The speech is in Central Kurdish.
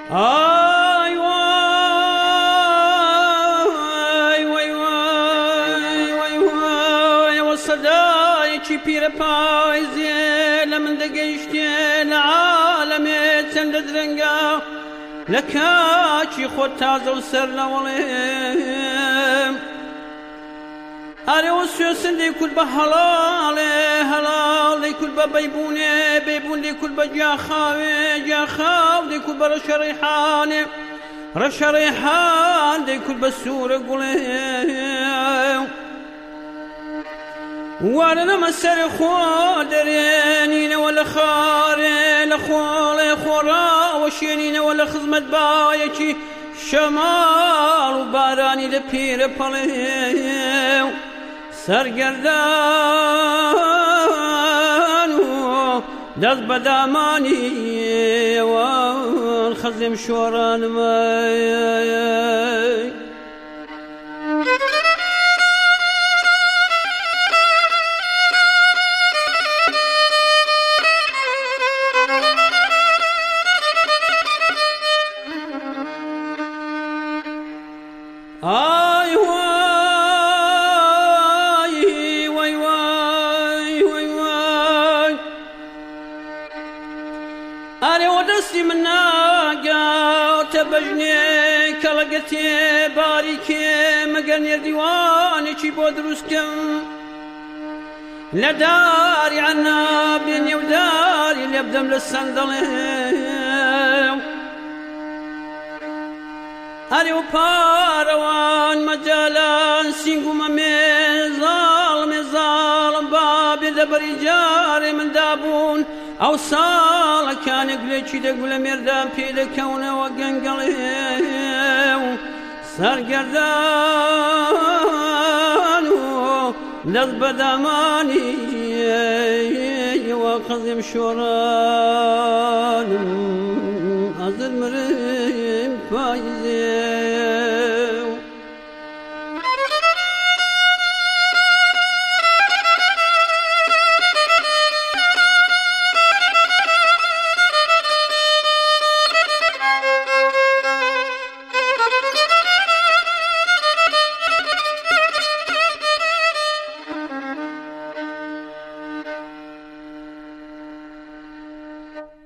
آی وای وای وای وای وای و صدایکی پیر پایزی لمن دگشتی لعالمی چند درنگا لکاچی خود تازه و سر لولیم آره و سوسندی کل به حلاله کل به بیبونه کل به جاخاو دی کل به رش ریحان دی کل به سور گلیم وانا مسر خودرين ولا خاري لخول خورا وشينين ولا خدمت بايكي شمال وباراني لبير بليو سرگردان دست بداماني والخزم شوران ماي آی وای وای وای وای وای آره و دستی من ناگا تبجنی کلگتی باریکی مگر نیر دیوانی چی بود دروست کم لداری عنا بینی و داری لبدم لسندلی آره و پاروان مجالان سینگو مظالم بابی دبری جاری من دابون او سال كان قلتشي دقل مردان بيد كونه وقنقلي سرقردان لذب داماني وقضم شوران أزل مريم فايز